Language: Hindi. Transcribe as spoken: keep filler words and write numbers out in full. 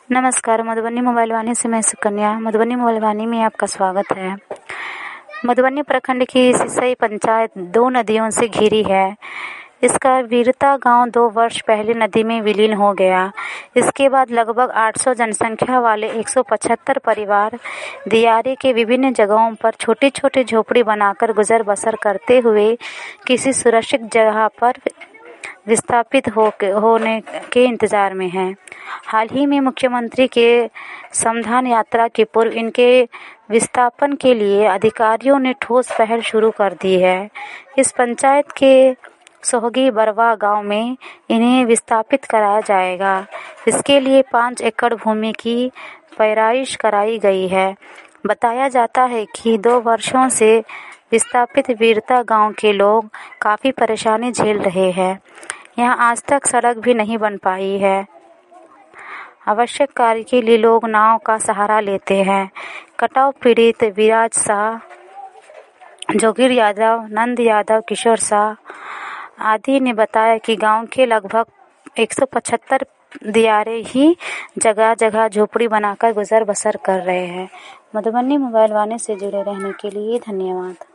नमस्कार, मधुबनी मोबाइल वाणी से मैं सुकन्या। मधुबनी मोबाइल वाणी में आपका स्वागत है। मधुबनी प्रखंड की सिसई पंचायत दो नदियों से घिरी है। इसका वीरता गांव दो वर्ष पहले नदी में विलीन हो गया। इसके बाद लगभग आठ सौ जनसंख्या वाले एक सौ पचहत्तर परिवार दियारे के विभिन्न जगहों पर छोटी छोटी झोपड़ी बनाकर गुजर बसर करते हुए किसी सुरक्षित जगह पर विस्थापित हो के, होने के इंतजार में हैं। हाल ही में मुख्यमंत्री के समधान यात्रा के पूर्व इनके विस्थापन के लिए अधिकारियों ने ठोस पहल शुरू कर दी है। इस पंचायत के सोहगी बरवा गांव में इन्हें विस्थापित कराया जाएगा। इसके लिए पाँच एकड़ भूमि की पैराइश कराई गई है। बताया जाता है कि दो वर्षों से विस्थापित वीरता गांव के लोग काफ़ी परेशानी झेल रहे हैं। यहाँ आज तक सड़क भी नहीं बन पाई है। आवश्यक कार्य के लिए लोग नाव का सहारा लेते हैं। कटाव पीड़ित विराज शाह, जोगिर यादव, नंद यादव, किशोर शाह आदि ने बताया कि गांव के लगभग एक सौ पचहत्तर दियारे ही जगह जगह झोपड़ी बनाकर गुजर बसर कर रहे हैं। मधुबनी मोबाइल वाणी से जुड़े रहने के लिए धन्यवाद।